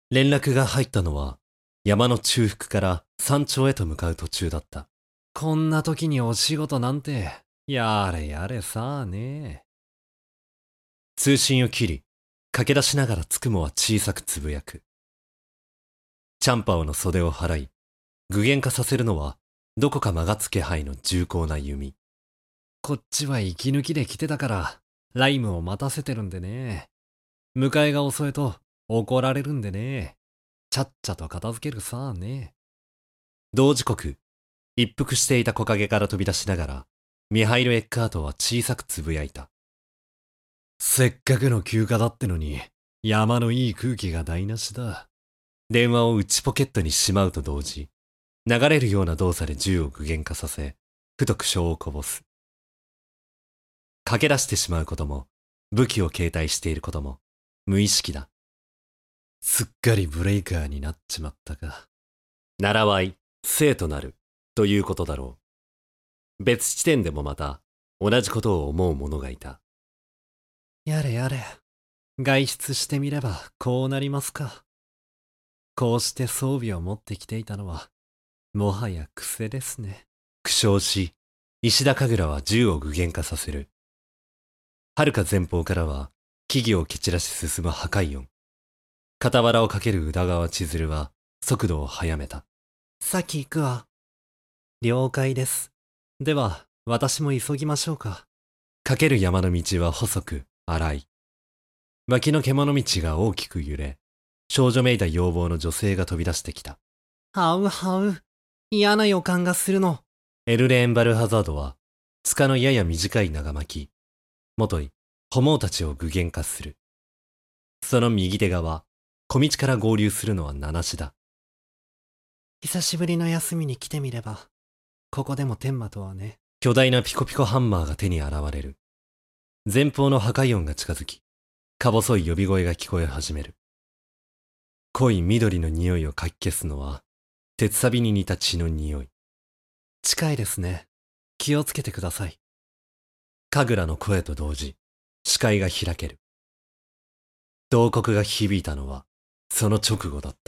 連絡が入ったのは、山の中腹から山頂へと向かう途中だった。こんな時にお仕事なんて、やれやれさあね。通信を切り、駆け出しながらつくもは小さくつぶやく。チャンパオの袖を払い、具現化させるのは、どこか間がつ気配の重厚な弓。こっちは息抜きで来てたから、ライムを待たせてるんでね。迎えが遅いと怒られるんでね。ちゃっちゃと片付けるさあね。同時刻、一服していた木陰から飛び出しながら、ミハイル・エッカートは小さくつぶやいた。せっかくの休暇だってのに、山のいい空気が台無しだ。電話を内ポケットにしまうと同時、流れるような動作で銃を具現化させ、ふと苦笑をこぼす。駆け出してしまうことも、武器を携帯していることも、無意識だ。すっかりブレイカーになっちまったか。習わい、生となる、ということだろう。別地点でもまた、同じことを思う者がいた。やれやれ、外出してみればこうなりますか。こうして装備を持ってきていたのは、もはや癖ですね。苦笑し、石田神楽は銃を具現化させる。遥か前方からは、木々を蹴散らし進む破壊音。傍らをかける宇田川千鶴は、速度を速めた。先行くわ。了解です。では、私も急ぎましょうか。かける山の道は細く、荒い。脇の獣道が大きく揺れ、少女めいた要望の女性が飛び出してきた。はうはう。嫌な予感がするの。エルレーンバルハザードは、塚のやや短い長巻き、もとい、ホモーたちを具現化する。その右手側、小道から合流するのは七種だ。久しぶりの休みに来てみれば、ここでも天馬とはね。巨大なピコピコハンマーが手に現れる。前方の破壊音が近づき、か細い呼び声が聞こえ始める。濃い緑の匂いをかき消すのは、鉄錆に似た血の匂い。近いですね。気をつけてください。神楽の声と同時、視界が開ける。慟哭が響いたのは、その直後だった。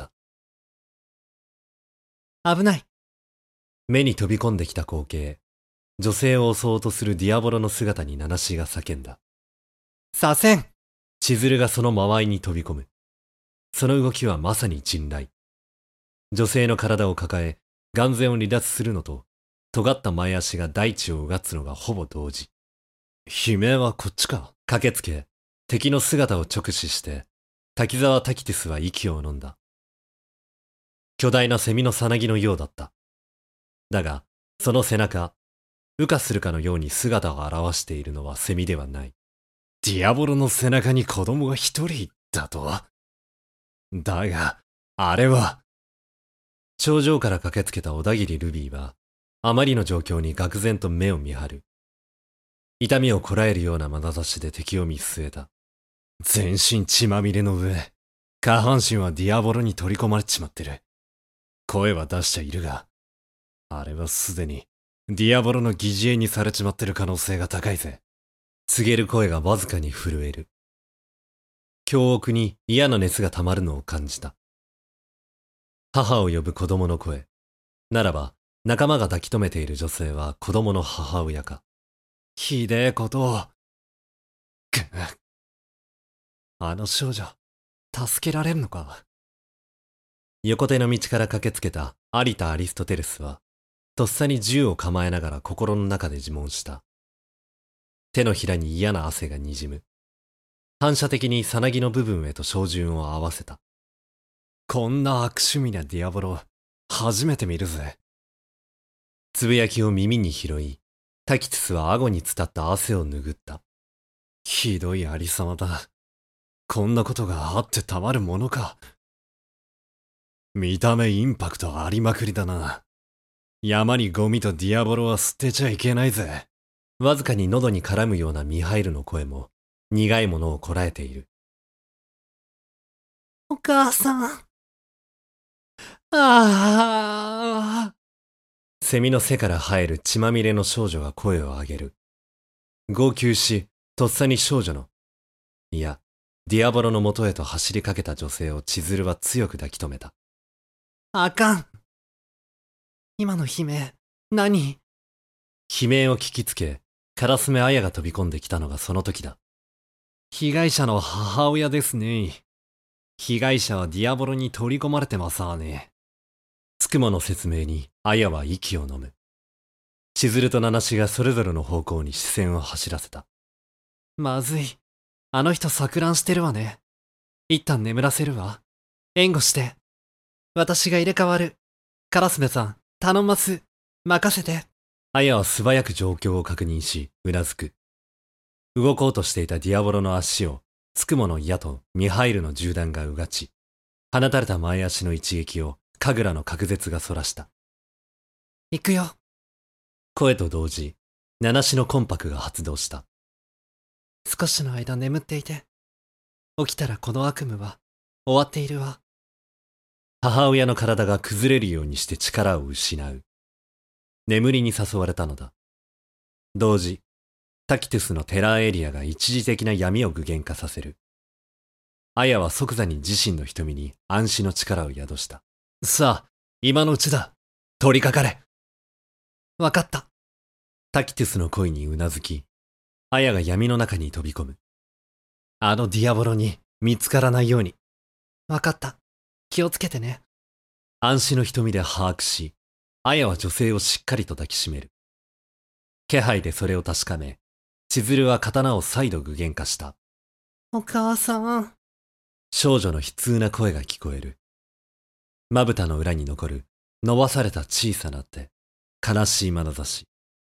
危ない。目に飛び込んできた光景。女性を襲おうとするディアボロの姿にナナシが叫んだ。左遷。千鶴がその間合いに飛び込む。その動きはまさに人雷。女性の体を抱え、眼前を離脱するのと、尖った前足が大地をうがつのがほぼ同時。悲鳴はこっちか。駆けつけ、敵の姿を直視して、滝沢タキティスは息を飲んだ。巨大なセミのさなぎのようだった。だが、その背中、羽化するかのように姿を現しているのはセミではない。ディアボロの背中に子供が一人いたとは。だが、あれは。頂上から駆けつけた小田切ルビーは、あまりの状況に愕然と目を見張る。痛みをこらえるような眼差しで敵を見据えた。全身血まみれの上、下半身はディアボロに取り込まれちまってる。声は出しちゃいるが、あれはすでにディアボロの疑似餌にされちまってる可能性が高いぜ。告げる声がわずかに震える。胸奥に嫌な熱が溜まるのを感じた。母を呼ぶ子供の声。ならば、仲間が抱き留めている女性は子供の母親か。ひでえことを。あの少女、助けられるのか。横手の道から駆けつけた有田アリストテレスは、とっさに銃を構えながら心の中で自問した。手のひらに嫌な汗がにじむ。反射的にさなぎの部分へと照準を合わせた。こんな悪趣味なディアボロ、初めて見るぜ。つぶやきを耳に拾い、タキティスは顎に伝った汗を拭った。ひどいありさまだ。こんなことがあってたまるものか。見た目インパクトありまくりだな。山にゴミとディアボロは捨てちゃいけないぜ。わずかに喉に絡むようなミハイルの声も苦いものをこらえている。お母さん。ああ。セミの背から生える血まみれの少女が声を上げる。号泣し、とっさに少女の、いや、 ディアボロの元へと走りかけた女性を千鶴は強く抱き留めた。 あかん。今の悲鳴、何？ 悲鳴を聞きつけ、カラスメアヤが飛び込んできたのがその時だ。 被害者の母親ですね。被害者はディアボロに取り込まれてますわね。 つくもの説明にアヤは息を飲む。千鶴とナナシがそれぞれの方向に視線を走らせた。 まずい。あの人錯乱してるわね。一旦眠らせるわ。援護して。私が入れ替わる。カラスメさん、頼んます。任せて。 アヤは素早く状況を確認し、うなずく。動こうとしていたディアボロの足を、つくもの矢とミハイルの銃弾がうがち、放たれた前足の一撃を、神楽の隔絶がそらした。 行くよ。 声と同時、七種のコンパクが発動した。 少しの間眠っていて。起きたらこの悪夢は終わっているわ。 母親の体が崩れるようにして力を失う。眠りに誘われたのだ。同時、タキトゥスのテラーエリアが一時的な闇を具現化させる。アヤは即座に自身の瞳に暗視の力を宿した。 さあ、今のうちだ。取りかかれ。わかった。 タキトゥスの声にうなずき、アヤが闇の中に飛び込む。 あのディアボロに見つからないように。わかった。気をつけてね。 暗視の瞳で把握し、アヤは女性をしっかりと抱きしめる。気配でそれを確かめ、千鶴は刀を再度具現化した。 お母さん。 少女の悲痛な声が聞こえる。まぶたの裏に残る伸ばされた小さな手、悲しい眼差し。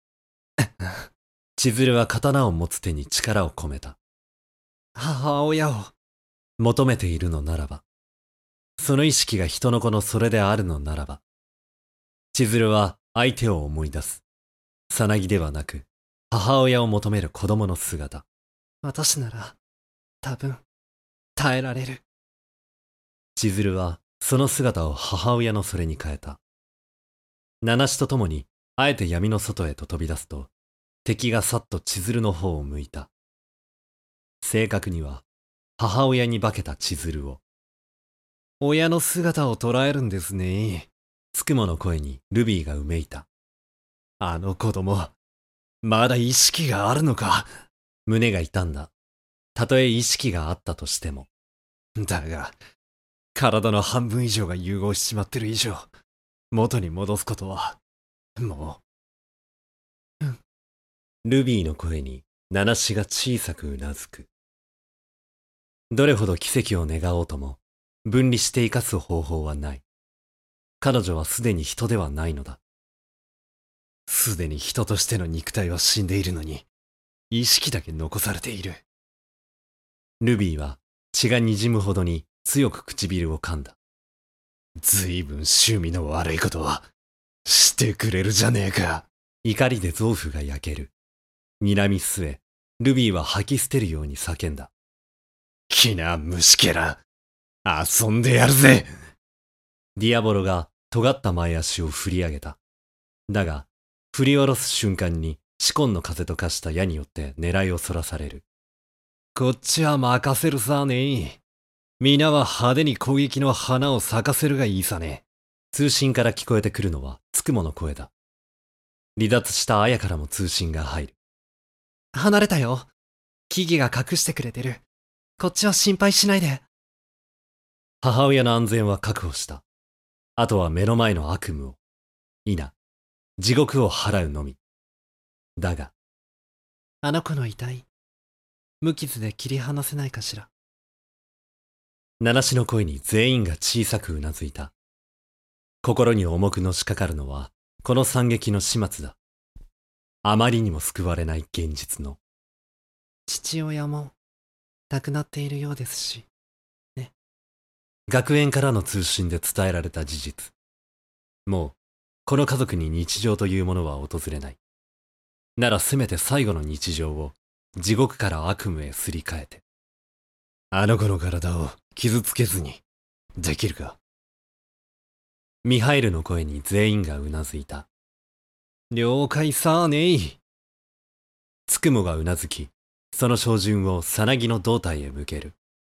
千鶴は刀を持つ手に力を込めた。 母親を求めているのならば、その意識が人の子のそれであるのならば、千鶴は相手を思い出す。さなぎではなく、母親を求める子供の姿。 私なら、多分、耐えられる。 千鶴はその姿を母親のそれに変えた。七種と共に、あえて闇の外へと飛び出すと、敵がさっと千鶴の方を向いた。正確には、母親に化けた千鶴を。 親の姿を捉えるんですね。 つくもの声にルビーがうめいた。 あの子供、まだ意識があるのか。 胸が痛んだ。たとえ意識があったとしても。 だが、体の半分以上が融合しちまってる以上、元に戻すことは、もう。 ルビーの声に七種が小さくうなずく。どれほど奇跡を願おうとも、分離して生かす方法はない。彼女はすでに人ではないのだ。 すでに人としての肉体は死んでいるのに、意識だけ残されている。 ルビーは血が滲むほどに強く唇を噛んだ。 ずいぶん趣味の悪いことはしてくれるじゃねえか。 怒りで臓腑が焼ける。睨み据え、ルビーは吐き捨てるように叫んだ。 きな虫けら、遊んでやるぜ。 ディアボロが尖った前足を振り上げた。だが、振り下ろす瞬間にシコンの風と化した矢によって狙いをそらされる。 こっちは任せるさね。皆は派手に攻撃の花を咲かせるがいいさね。 通信から聞こえてくるのはつくもの声だ。離脱した綾からも通信が入る。 離れたよ。木々が隠してくれてる。こっちは心配しないで。 母親の安全は確保した。あとは目の前の悪夢を、地獄を払うのみ。だが、 あの子の遺体、無傷で切り離せないかしら。 七種の声に全員が小さくうなずいた。心に重くのしかかるのは、この惨劇の始末だ。あまりにも救われない現実の。 父親も亡くなっているようですし、ね。 学園からの通信で伝えられた事実。もう、この家族に日常というものは訪れない。ならせめて最後の日常を地獄から悪夢へすり替えて。 あの子の体を傷つけずにできるか。 ミハイルの声に全員がうなずいた。 了解さあねい。 つくもがうなずき、その照準をさなぎの胴体へ向ける。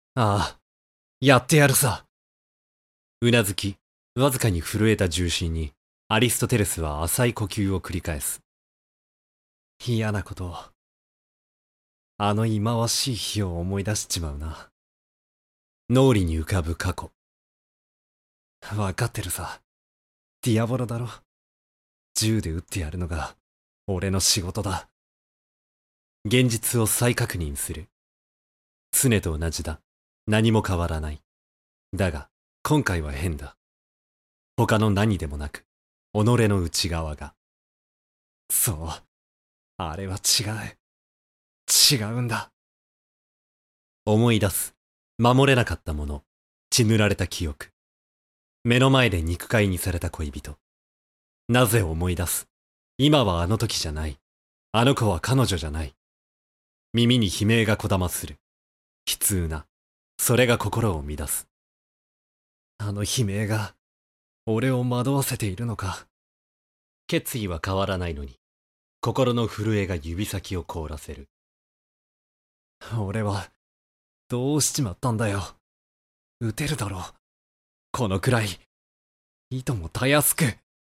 ああ、やってやるさ。うなずき、わずかに震えた重心に、アリストテレスは浅い呼吸を繰り返す。嫌なことを。あの忌まわしい日を思い出しちまうな。脳裏に浮かぶ過去。わかってるさ。ディアボロだろ。銃で撃ってやるのが、俺の仕事だ。現実を再確認する。常と同じだ。何も変わらない。だが、今回は変だ。他の何でもなく、己の内側が。そう。あれは違う。違うんだ。思い出す。守れなかったもの。血塗られた記憶。目の前で肉塊にされた恋人。なぜ思い出す。今はあの時じゃない。あの子は彼女じゃない。耳に悲鳴がこだまする。悲痛な。それが心を乱す。あの悲鳴が、俺を惑わせているのか。決意は変わらないのに、心の震えが指先を凍らせる。俺は、どうしちまったんだよ。撃てるだろう。このくらい、いともたやすく。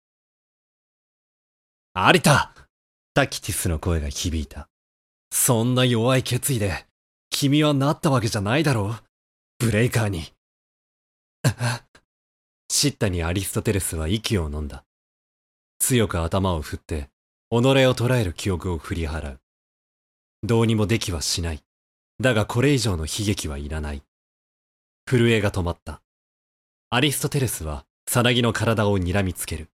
有田！タキティスの声が響いた。そんな弱い決意で、君はなったわけじゃないだろう。ブレイカーに。叱咤にアリストテレスは息を飲んだ。強く頭を振って、己を捉える記憶を振り払う。どうにもできはしない。だがこれ以上の悲劇はいらない。震えが止まった。アリストテレスは、さなぎの体を睨みつける。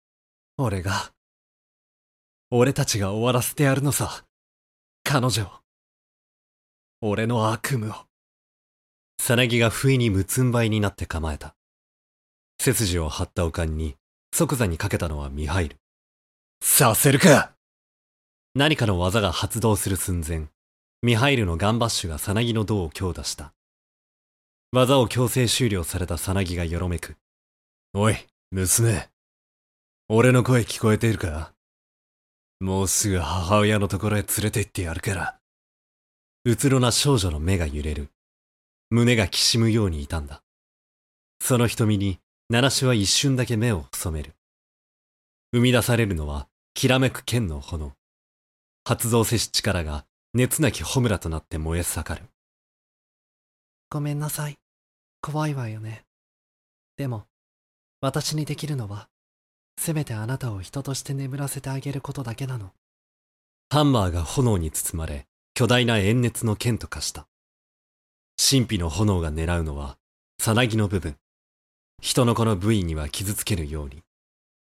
俺たちが終わらせてやるのさ。彼女を。俺の悪夢を。さなぎが不意に無つん這いになって構えた。背筋を張ったおかんに、即座にかけたのはミハイル。させるか！何かの技が発動する寸前、ミハイルのガンバッシュがさなぎの胴を強打した。技を強制終了されたさなぎがよろめく。おい、娘。俺の声聞こえているか？もうすぐ母親のところへ連れて行ってやるから。うつろな少女の目が揺れる。胸がきしむように痛んだ。その瞳に、ナナシは一瞬だけ目を細める。生み出されるのは、きらめく剣の炎。発動せし力が、熱なき炎となって燃え盛る。 ごめんなさい。怖いわよね。でも、私にできるのは、せめてあなたを人として眠らせてあげることだけなの。 ハンマーが炎に包まれ、巨大な炎熱の剣と化した。神秘の炎が狙うのは、さなぎの部分。人の子の部位には傷つけるように。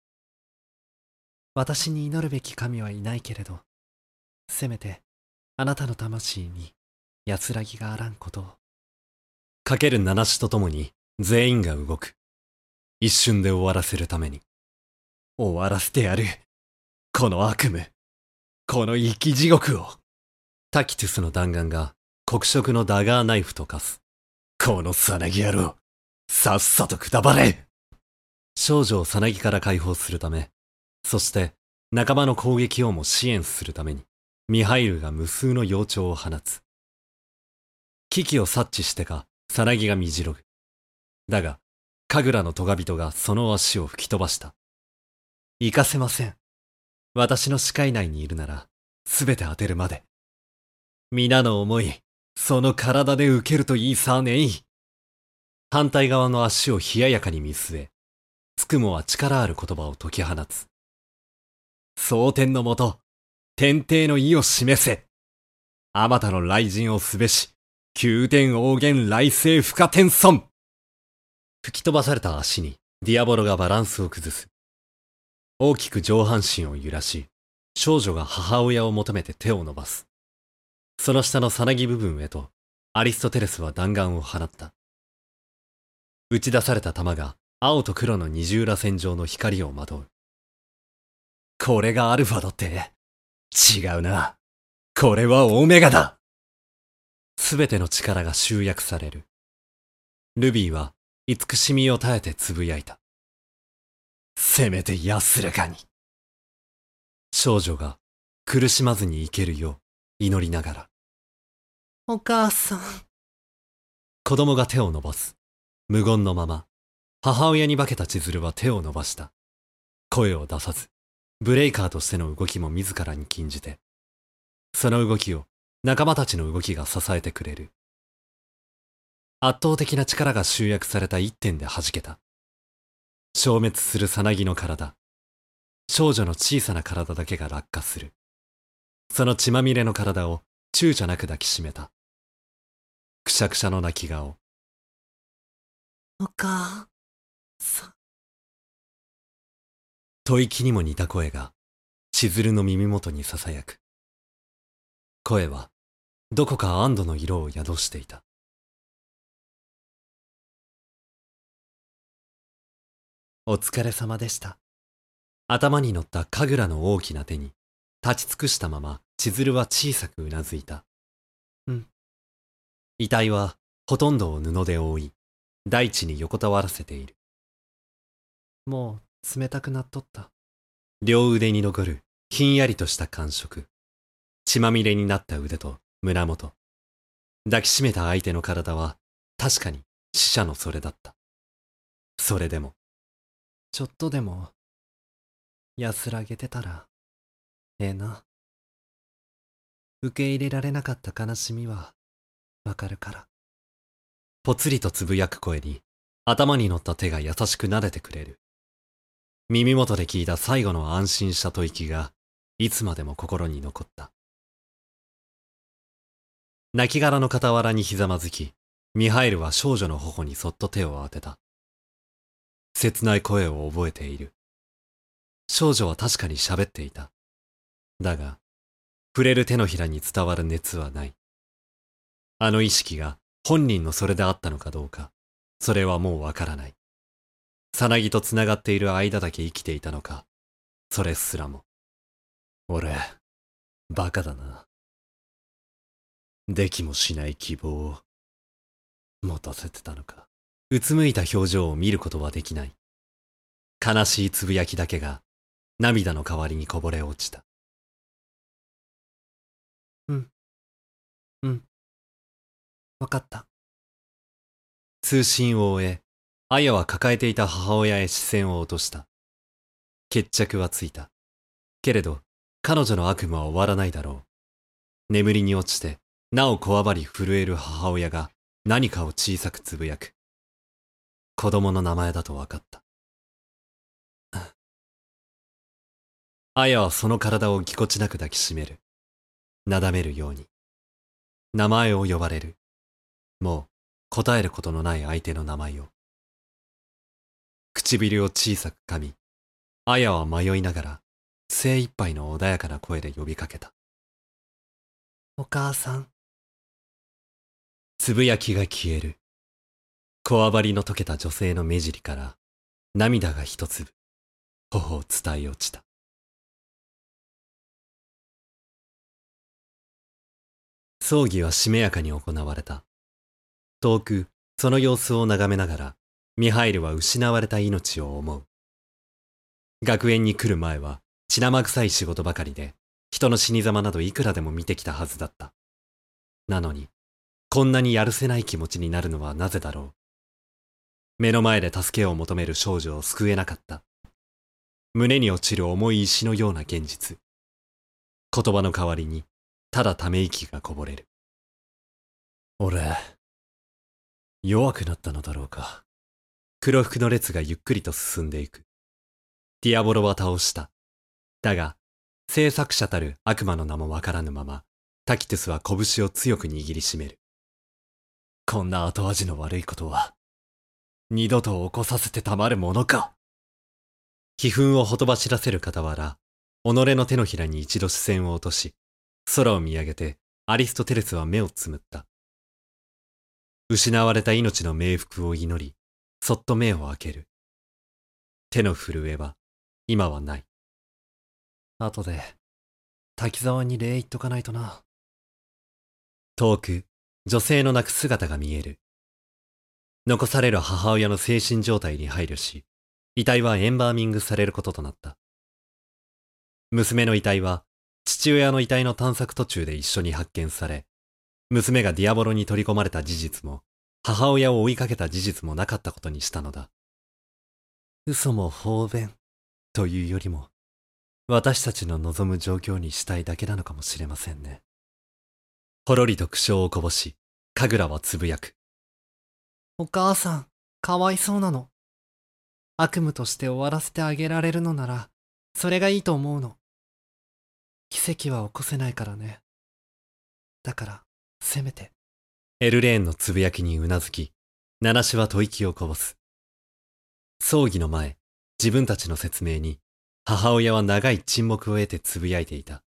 私に祈るべき神はいないけれど、せめて、あなたの魂に安らぎがあらんことを。 かける七しとともに、全員が動く。一瞬で終わらせるために。終わらせてやる。この悪夢。この生き地獄を。タキトゥスの弾丸が黒色のダガーナイフと化す。このさなぎ野郎。さっさとくたばれ。少女をさなぎから解放するため、そして仲間の攻撃をも支援するために、ミハイルが無数の幼鳥を放つ。危機を察知してか、さなぎがみじろぐ。だが、神楽のトガ人がその足を吹き飛ばした。行かせません。私の視界内にいるなら、すべて当てるまで。皆の思い、その体で受けるといいさねい。反対側の足を冷ややかに見据え、つくもは力ある言葉を解き放つ。蒼天のもと、天帝の意を示せ。あまたの雷神をすべし、宮殿王元来世不可天尊。吹き飛ばされた足に、ディアボロがバランスを崩す。大きく上半身を揺らし、少女が母親を求めて手を伸ばす。その下のさなぎ部分へと、アリストテレスは弾丸を放った。打ち出された弾が、青と黒の二重らせん状の光をまとう。これがアルファだって。違うな。これはオメガだ。すべての力が集約される。ルビーは、慈しみを耐えてつぶやいた。せめて安らかに。少女が苦しまずに生けるよう祈りながら。 お母さん。 子供が手を伸ばす。無言のまま、母親に化けた千鶴は手を伸ばした。声を出さず、ブレイカーとしての動きも自らに禁じて、その動きを仲間たちの動きが支えてくれる。圧倒的な力が集約された一点で弾けた。消滅するさなぎの体。少女の小さな体だけが落下する。その血まみれの体を躊躇なく抱きしめた。くしゃくしゃの泣き顔。 お母さん。 吐息にも似た声が千鶴の耳元にささやく。声はどこか安堵の色を宿していた。お疲れ様でした。頭に乗った神楽の大きな手に立ち尽くしたまま千鶴は小さくうなずいた。 うん。 遺体はほとんどを布で覆い、大地に横たわらせている。 もう冷たくなっとった。 両腕に残るひんやりとした感触。血まみれになった腕と胸元。抱きしめた相手の体は確かに死者のそれだった。それでも、 ちょっとでも安らげてたらええな。受け入れられなかった悲しみはわかるから。 ぽつりとつぶやく声に頭に乗った手が優しく撫でてくれる。耳元で聞いた最後の安心した吐息がいつまでも心に残った。亡骸の傍らにひざまずき、ミハイルは少女の頬にそっと手を当てた。切ない声を覚えている。少女は確かに喋っていた。だが、触れる手のひらに伝わる熱はない。あの意識が本人のそれであったのかどうか、それはもうわからない。さなぎとつながっている間だけ生きていたのか、それすらも。俺、バカだな。できもしない希望を持たせてたのか。うつむいた表情を見ることはできない。悲しいつぶやきだけが涙の代わりにこぼれ落ちた。 わかった。 通信を終え、アヤは抱えていた母親へ視線を落とした。決着はついた。けれど、彼女の悪夢は終わらないだろう。眠りに落ちて、なおこわばり震える母親が何かを小さくつぶやく。子供の名前だと分かった。アヤはその体をぎこちなく抱きしめる。なだめるように。名前を呼ばれる。もう答えることのない相手の名前を。唇を小さく噛み、アヤは迷いながら精一杯の穏やかな声で呼びかけた。 お母さん。 つぶやきが消える。こわばりの溶けた女性の目尻から涙が一粒、頬を伝え落ちた。葬儀はしめやかに行われた。遠くその様子を眺めながら、ミハイルは失われた命を思う。学園に来る前は血生臭い仕事ばかりで、人の死に様などいくらでも見てきたはずだった。なのに、こんなにやるせない気持ちになるのはなぜだろう。目の前で助けを求める少女を救えなかった。胸に落ちる重い石のような現実。言葉の代わりに、ただため息がこぼれる。俺、弱くなったのだろうか。黒服の列がゆっくりと進んでいく。ディアボロは倒した。だが、制作者たる悪魔の名もわからぬまま、タキトゥスは拳を強く握りしめる。こんな後味の悪いことは、二度と起こさせてたまるものか。気憤をほとばしらせる傍ら、己の手のひらに一度視線を落とし、空を見上げてアリストテレスは目をつむった。失われた命の冥福を祈り、そっと目を開ける。手の震えは、今はない。 後で、滝沢に礼言っとかないとな。 遠く、女性の泣く姿が見える。残される母親の精神状態に配慮し、遺体はエンバーミングされることとなった。娘の遺体は、父親の遺体の探索途中で一緒に発見され、娘がディアボロに取り込まれた事実も母親を追いかけた事実もなかったことにしたのだ。嘘も方便というよりも、私たちの望む状況にしたいだけなのかもしれませんね。ほろりと苦笑をこぼし、神楽はつぶやく。 お母さん、かわいそうなの。悪夢として終わらせてあげられるのなら、それがいいと思うの。奇跡は起こせないからね。だから、せめて。 エルレーンのつぶやきにうなずき、ナナシは吐息をこぼす。葬儀の前、自分たちの説明に、母親は長い沈黙を得てつぶやいていた。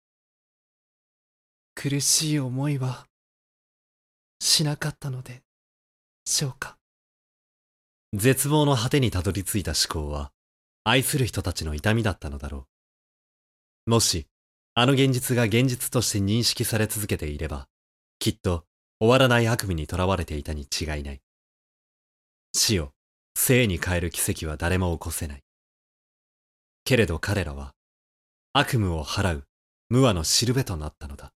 苦しい思いは、しなかったので、しょうか。 絶望の果てにたどり着いた思考は、愛する人たちの痛みだったのだろう。もし、あの現実が現実として認識され続けていれば、きっと終わらない悪夢にとらわれていたに違いない。死を生に変える奇跡は誰も起こせない。けれど彼らは、悪夢を払う無和のしるべとなったのだ。